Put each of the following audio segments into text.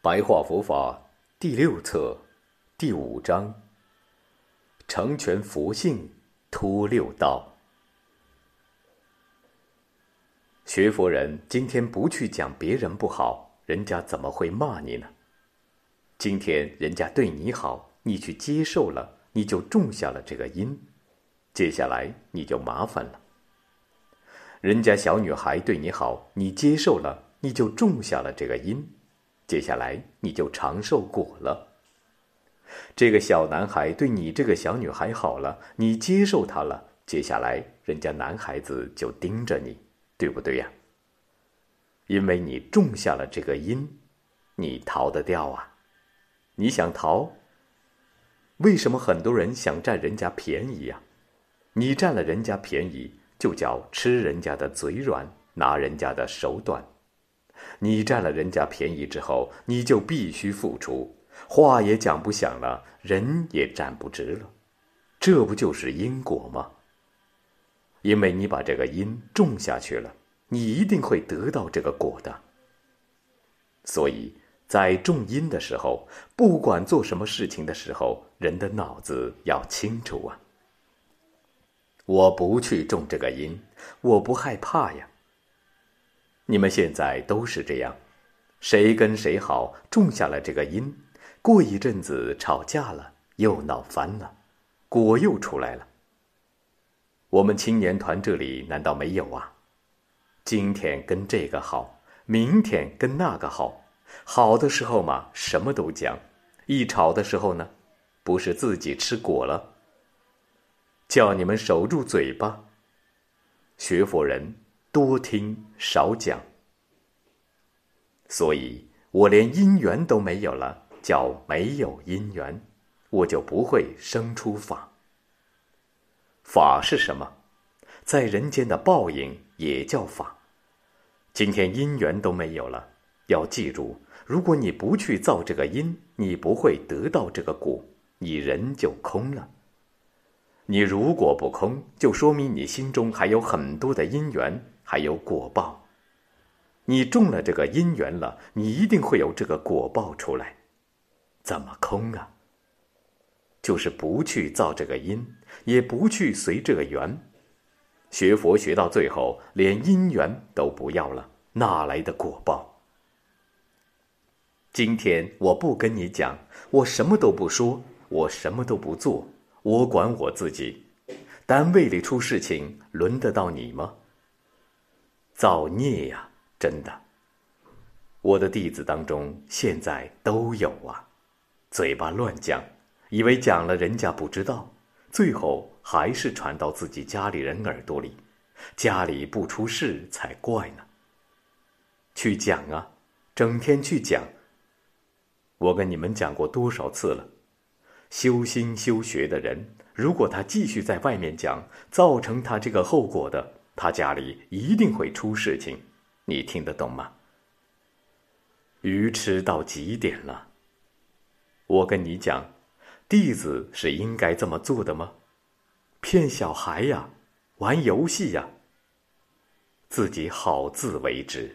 白话佛法第6册第5章，成全佛性，脱六道。学佛人今天不去讲别人不好，人家怎么会骂你呢？今天人家对你好，你去接受了，你就种下了这个因，接下来你就麻烦了。人家小女孩对你好，你接受了，你就种下了这个因，接下来你就长寿果了。这个小男孩对你这个小女孩好了，你接受他了，接下来人家男孩子就盯着你，对不对呀？因为你种下了这个因，你逃得掉啊？你想逃？为什么很多人想占人家便宜呀？你占了人家便宜，就叫吃人家的嘴软，拿人家的手短。你占了人家便宜之后，你就必须付出，话也讲不响了，人也站不直了，这不就是因果吗？因为你把这个因种下去了，你一定会得到这个果的。所以在种因的时候，不管做什么事情的时候，人的脑子要清楚啊。我不去种这个因，我不害怕呀。你们现在都是这样，谁跟谁好，种下了这个因，过一阵子吵架了，又闹翻了，果又出来了。我们青年团这里难道没有啊？今天跟这个好，明天跟那个好，好的时候嘛，什么都讲，一吵的时候呢，不是自己吃果了。叫你们守住嘴巴，学佛人多听少讲。所以我连因缘都没有了，叫没有因缘，我就不会生出法。法是什么？在人间的报应也叫法。今天因缘都没有了，要记住，如果你不去造这个因，你不会得到这个果，你人就空了。你如果不空，就说明你心中还有很多的因缘，还有果报。你种了这个因缘了，你一定会有这个果报出来。怎么空啊？就是不去造这个因，也不去随这个缘。学佛学到最后，连因缘都不要了，哪来的果报？今天我不跟你讲，我什么都不说，我什么都不做，我管我自己。单位里出事情，轮得到你吗？造孽呀，真的。我的弟子当中现在都有啊，嘴巴乱讲，以为讲了人家不知道，最后还是传到自己家里人耳朵里，家里不出事才怪呢。去讲啊，整天去讲。我跟你们讲过多少次了，修心修学的人，如果他继续在外面讲，造成他这个后果的，他家里一定会出事情，你听得懂吗？愚痴到极点了。我跟你讲，弟子是应该这么做的吗？骗小孩呀，玩游戏呀，自己好自为之。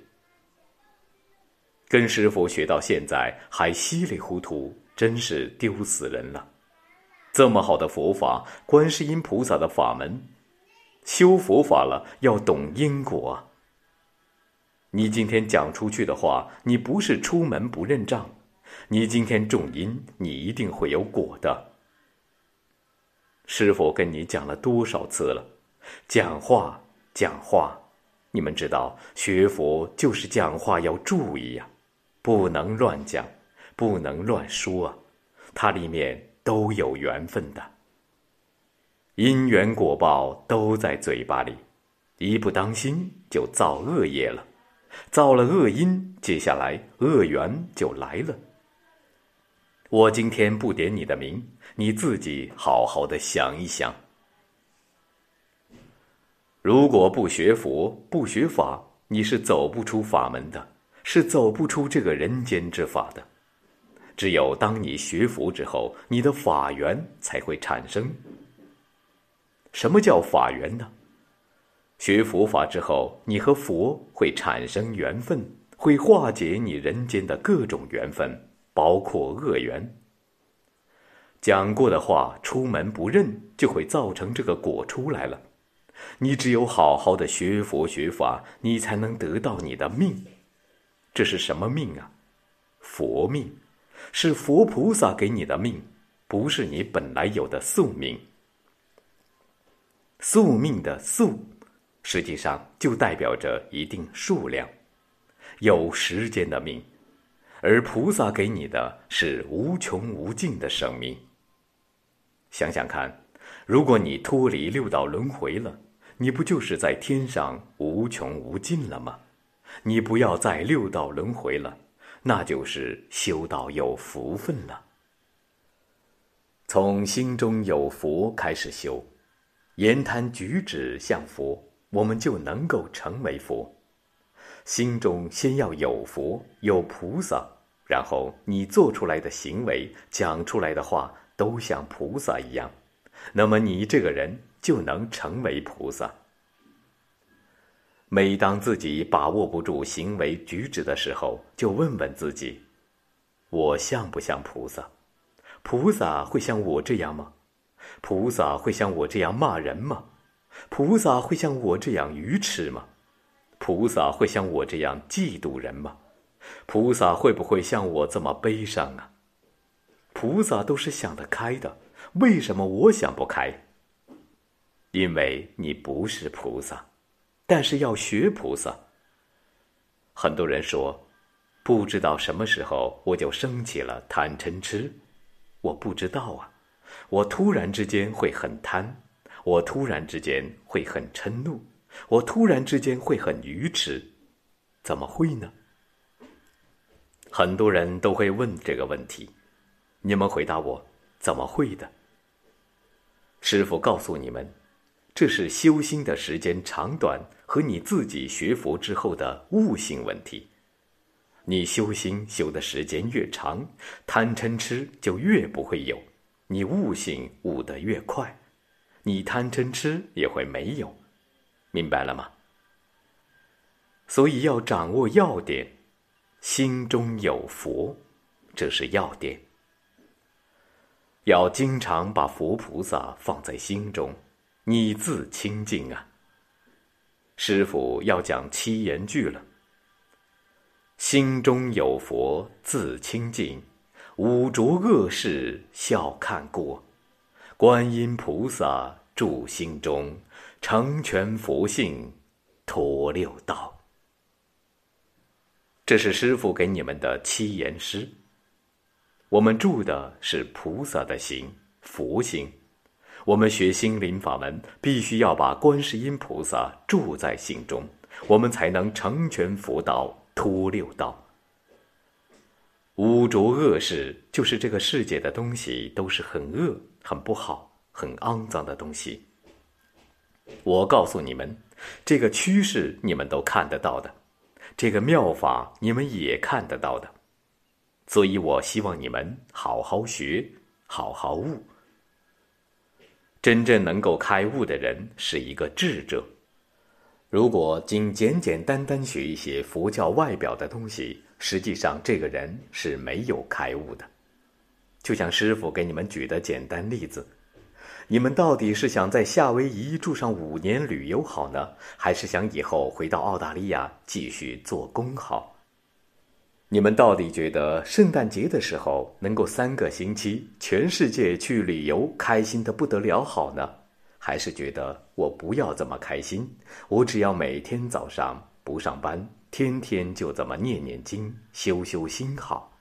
跟师父学到现在还稀里糊涂，真是丢死人了。这么好的佛法，观世音菩萨的法门，修佛法了要懂因果啊。你今天讲出去的话，你不是出门不认账，你今天种因，你一定会有果的。师父跟你讲了多少次了，讲话，你们知道学佛就是讲话要注意呀，不能乱讲，不能乱说啊，它里面都有缘分的。因缘果报都在嘴巴里，一不当心就造恶业了，造了恶因，接下来恶缘就来了。我今天不点你的名，你自己好好的想一想。如果不学佛，不学法，你是走不出法门的，是走不出这个人间之法的。只有当你学佛之后，你的法缘才会产生。什么叫法缘呢？学佛法之后，你和佛会产生缘分， 会化解你人间的各种缘分，包括恶缘。讲过的话出门不认，就会造成这个果出来了。你只有好好的学佛学法，你才能得到你的命。这是什么命啊？佛命，是佛菩萨给你的命，不是你本来有的宿命。宿命的宿，实际上就代表着一定数量，有时间的命，而菩萨给你的是无穷无尽的生命。想想看，如果你脱离六道轮回了，你不就是在天上无穷无尽了吗？你不要再六道轮回了，那就是修到有福分了。从心中有佛开始修，言谈举止像佛，我们就能够成为佛。心中先要有佛有菩萨，然后你做出来的行为讲出来的话都像菩萨一样，那么你这个人就能成为菩萨。每当自己把握不住行为举止的时候，就问问自己，我像不像菩萨？菩萨会像我这样吗？菩萨会像我这样骂人吗？菩萨会像我这样愚痴吗？菩萨会像我这样嫉妒人吗？菩萨会不会像我这么悲伤啊？菩萨都是想得开的，为什么我想不开？因为你不是菩萨，但是要学菩萨。很多人说，不知道什么时候我就升起了贪嗔痴。我不知道啊，我突然之间会很贪，我突然之间会很嗔怒，我突然之间会很愚痴，怎么会呢？很多人都会问这个问题，你们回答我，怎么会的？师父告诉你们，这是修心的时间长短和你自己学佛之后的悟性问题。你修心修的时间越长，贪嗔痴就越不会有，你悟性悟得越快，你贪嗔痴也会没有，明白了吗？所以要掌握要点，心中有佛，这是要点。要经常把佛菩萨放在心中，你自清净啊。师父要讲七言句了，心中有佛自清净，五浊恶世笑看过，观音菩萨住心中，成全佛性脱六道。这是师父给你们的七言诗。我们住的是菩萨的心，佛心。我们学心灵法门，必须要把观世音菩萨住在心中，我们才能成全佛道，脱六道。污浊恶世，就是这个世界的东西都是很恶、很不好、很肮脏的东西。我告诉你们，这个趋势你们都看得到的，这个妙法你们也看得到的。所以我希望你们好好学，好好悟。真正能够开悟的人是一个智者。如果仅简简单单学一些佛教外表的东西，实际上这个人是没有开悟的。就像师父给你们举的简单例子，你们到底是想在夏威夷住上5年旅游好呢，还是想以后回到澳大利亚继续做工好？你们到底觉得圣诞节的时候能够3个星期全世界去旅游，开心得不得了好呢？还是觉得我不要这么开心，我只要每天早上不上班，天天就这么念念经，修修心好？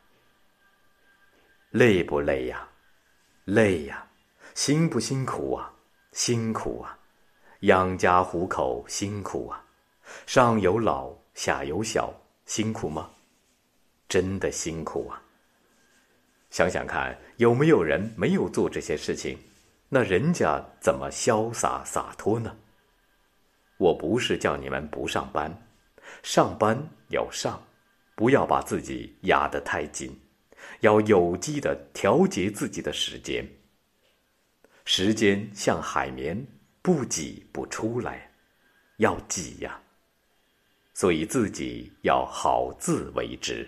累不累呀？累呀。辛不辛苦啊？辛苦啊。养家糊口辛苦啊。上有老下有小，辛苦吗？真的辛苦啊。想想看，有没有人没有做这些事情？那人家怎么潇洒洒脱呢？我不是叫你们不上班，上班要上，不要把自己压得太紧，要有机地调节自己的时间。时间像海绵，不挤不出来，要挤呀。 所以自己要好自为之。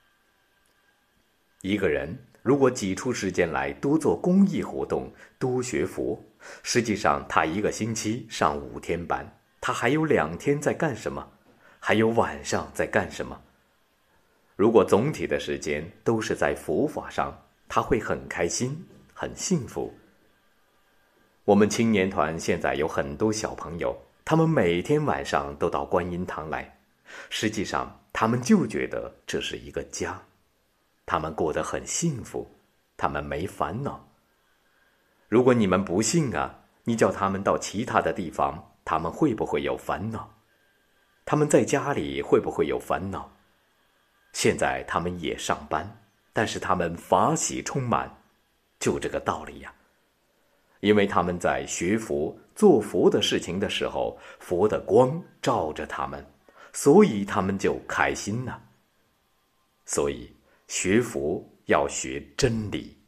一个人如果挤出时间来多做公益活动，多学佛，实际上他一个星期上5天班，他还有2天在干什么？还有晚上在干什么？如果总体的时间都是在佛法上，他会很开心，很幸福。我们青年团现在有很多小朋友，他们每天晚上都到观音堂来，实际上他们就觉得这是一个家，他们过得很幸福，他们没烦恼。如果你们不信啊，你叫他们到其他的地方，他们会不会有烦恼？他们在家里会不会有烦恼？现在他们也上班，但是他们法喜充满，就这个道理呀。因为他们在学佛、做佛的事情的时候，佛的光照着他们，所以他们就开心了。所以学佛要学真理。